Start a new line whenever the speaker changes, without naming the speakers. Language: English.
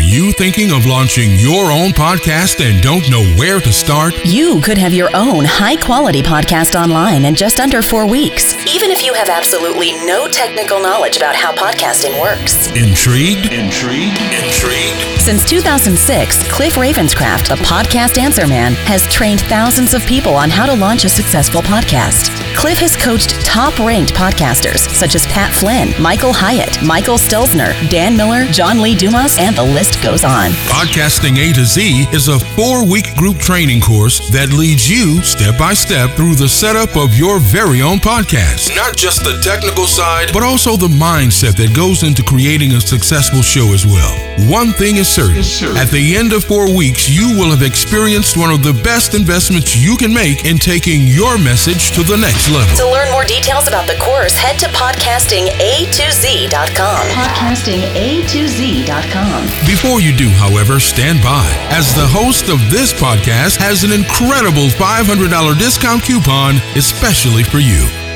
you thinking of launching your own podcast and don't know where to start?
You could have your own high-quality podcast online in just under 4 weeks, even if you have absolutely no technical knowledge about how podcasting works.
Intrigued?
Since 2006, Cliff Ravenscraft, the podcast answer man, has trained thousands of people on how to launch a successful podcast. Cliff has coached top-ranked podcasters such as Pat Flynn, Michael Hyatt, Michael Stelzner, Dan Miller, John Lee Dumas, and the list goes on.
Podcasting A to Z is a 4-week group training course that leads you step by step through the setup of your very own podcast. Not just the technical side, but also the mindset that goes into creating a successful show as well. One thing is certain. At the end of 4 weeks, you will have experienced one of the best investments you can make in taking your message to the next level.
To learn more details about the course, head to podcastinga2z.com. Podcastinga2z.com.
Before you do, however, stand by, as the host of this podcast has an incredible $500 discount coupon especially for you.